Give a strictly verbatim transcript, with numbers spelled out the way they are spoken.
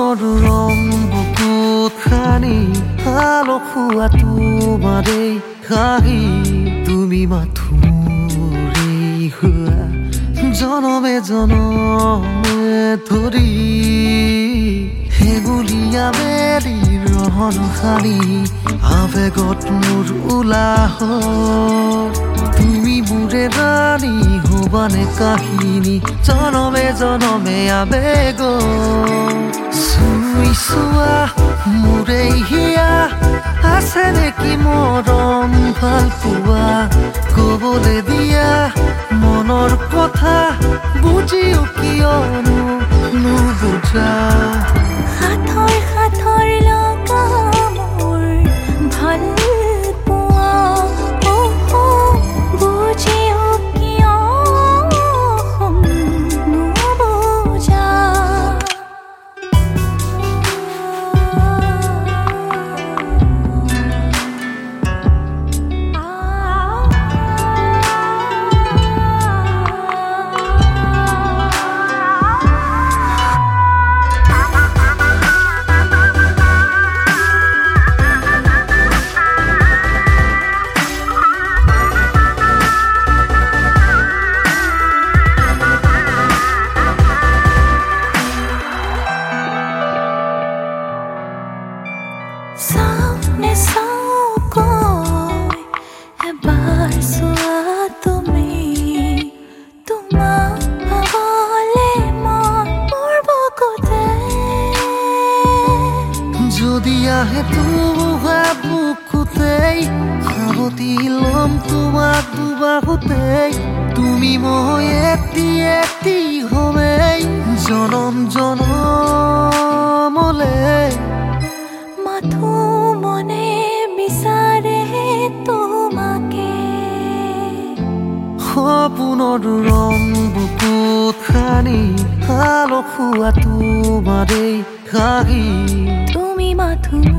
সপোনৰ ৰং বুকুত খানি আলসুৱা তোমাৰেই হাঁহি তুমি মাথো মোৰেই হোৱা জনমে জনমে ধৰি হেঙুলীয়া মেলিৰ ৰহণ সানি আবেগত মোৰ উলাহ তুমি মোৰে ৰাণী হবানে কাহিনী জনমে জনমে আবেগ চুই চোৱা মোৰে হিয়া আছে নেকি মৰম ভাল পোৱা কবলে দিয়া মনৰ কথা বুজিও কিয়নো নুবুজা হাতৰ হাতৰ লগা মোৰ ভাল পোৱা বুজিও কিয় নুবুজা সামনে চাওঁকৈ এবাৰ চোৱা তুমি তোমাক পাবলে মন মোৰ বুকুতে যদি আহে তোমাৰ বুকুতেই সাৱটি ল'ম তোমাক দুবাহুতেই তুমি মই এটি এটি হমেই জনম জনমলে মাথো মনে বিচাৰে তোমাকে সপোনৰ ৰং বুকুত খানি আলসুৱা তোমাৰেই হাঁহি তুমি মাথো